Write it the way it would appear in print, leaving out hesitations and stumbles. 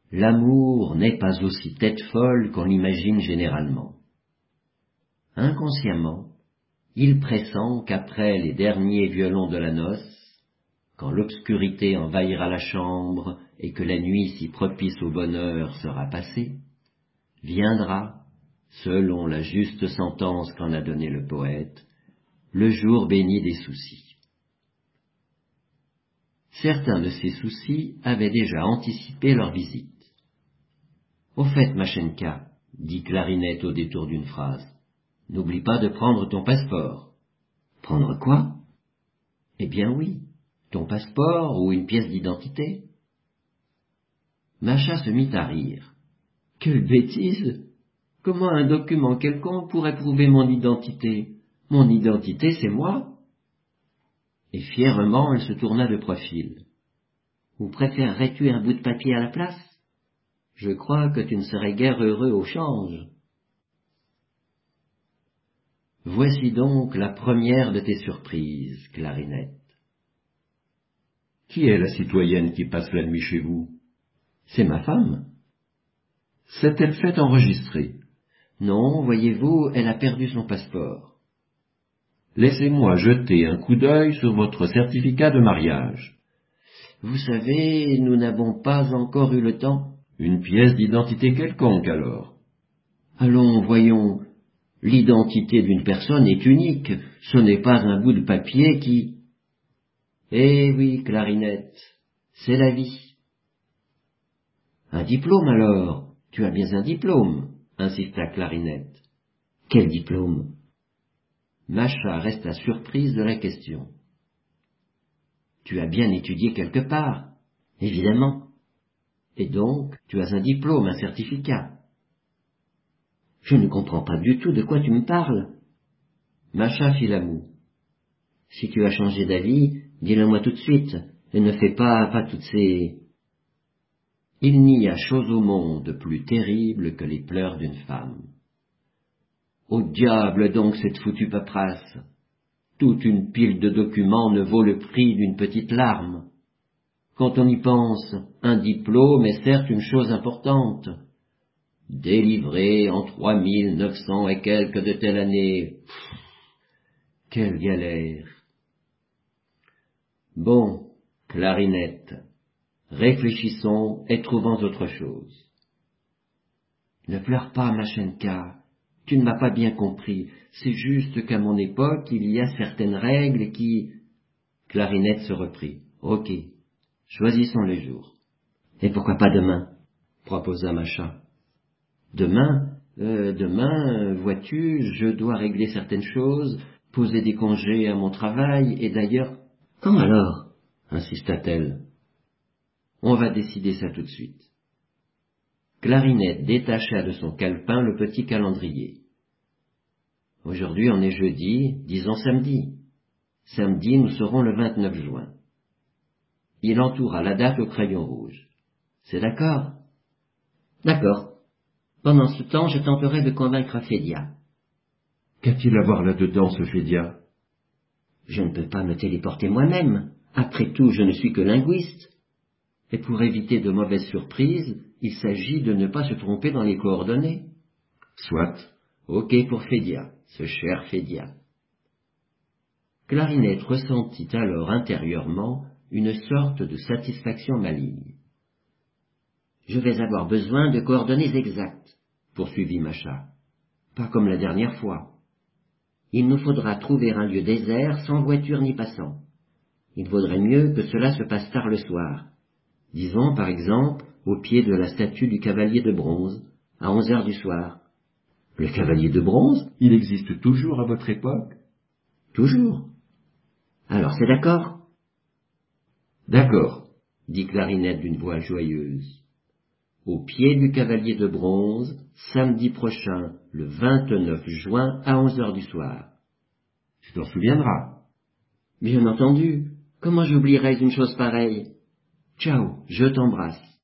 L'amour n'est pas aussi tête folle qu'on l'imagine généralement. Inconsciemment, il pressent qu'après les derniers violons de la noce, quand l'obscurité envahira la chambre et que la nuit si propice au bonheur sera passée, viendra, selon la juste sentence qu'en a donnée le poète, le jour béni des soucis. Certains de ces soucis avaient déjà anticipé leur visite. « Au fait, Machenka, dit Clarinette au détour d'une phrase, n'oublie pas de prendre ton passeport. »« Prendre quoi ?»« Eh bien oui, ton passeport ou une pièce d'identité. » Macha se mit à rire. « Quelle bêtise ! Comment un document quelconque pourrait prouver mon identité ? Mon identité, c'est moi. » Et fièrement, elle se tourna de profil. « Ou préférerais-tu un bout de papier à la place ? Je crois que tu ne serais guère heureux au change. » Voici donc la première de tes surprises, Clarinette. Qui est la citoyenne qui passe la nuit chez vous? C'est ma femme. S'est-elle fait enregistrer? Non, voyez-vous, elle a perdu son passeport. Laissez-moi jeter un coup d'œil sur votre certificat de mariage. Vous savez, nous n'avons pas encore eu le temps. Une pièce d'identité quelconque alors. Allons, voyons, l'identité d'une personne est unique, ce n'est pas un bout de papier qui... Eh oui, Clarinette, c'est la vie. Un diplôme alors, tu as bien un diplôme, insista Clarinette. Quel diplôme? Macha resta surprise de la question. Tu as bien étudié quelque part, évidemment. Et donc, tu as un diplôme, un certificat. Je ne comprends pas du tout de quoi tu me parles. Macha fit la moue. Si tu as changé d'avis, dis-le-moi tout de suite, et ne fais pas toutes ces... Il n'y a chose au monde plus terrible que les pleurs d'une femme. Au diable donc cette foutue paperasse. Toute une pile de documents ne vaut le prix d'une petite larme. Quand on y pense, un diplôme est certes une chose importante. Délivré en 3900 et quelques de telle année. Quelle galère. Bon, Clarinette, réfléchissons et trouvons autre chose. Ne pleure pas, Machenka, tu ne m'as pas bien compris. C'est juste qu'à mon époque, il y a certaines règles qui... Clarinette se reprit. Ok, choisissons le jour. Et pourquoi pas demain? Proposa Macha. Demain, vois-tu, je dois régler certaines choses, poser des congés à mon travail, et d'ailleurs... Quand alors? Insista-t-elle. On va décider ça tout de suite. Clarinette détacha de son calepin le petit calendrier. Aujourd'hui on est jeudi, disons samedi. Samedi nous serons le 29 juin. Il entoura la date au crayon rouge. C'est d'accord? D'accord. Pendant ce temps, je tenterai de convaincre Fédia. Qu'a-t-il à voir là-dedans, ce Fédia? Je ne peux pas me téléporter moi-même. Après tout, je ne suis que linguiste. Et pour éviter de mauvaises surprises, il s'agit de ne pas se tromper dans les coordonnées. Soit. Ok pour Fédia, ce cher Fédia. Clarinette ressentit alors intérieurement une sorte de satisfaction maligne. Je vais avoir besoin de coordonnées exactes, poursuivit Macha. Pas comme la dernière fois. Il nous faudra trouver un lieu désert sans voiture ni passant. Il vaudrait mieux que cela se passe tard le soir. Disons, par exemple, au pied de la statue du cavalier de bronze, à 11 heures du soir. Le cavalier de bronze, il existe toujours à votre époque? Toujours. Alors c'est d'accord? D'accord, dit Clarinette d'une voix joyeuse. Au pied du cavalier de bronze, samedi prochain, le 29 juin, à 11 heures du soir. Tu t'en souviendras. Bien entendu. Comment j'oublierais une chose pareille? Ciao, je t'embrasse.